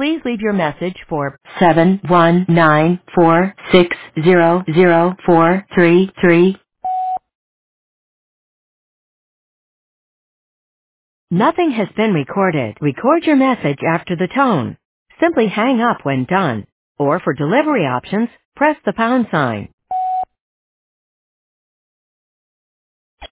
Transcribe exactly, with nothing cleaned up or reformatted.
Please leave your message for seven one nine four six zero zero four three three. Nothing has been recorded. Record your message after the tone. Simply hang up when done. Or for delivery options, press the pound sign.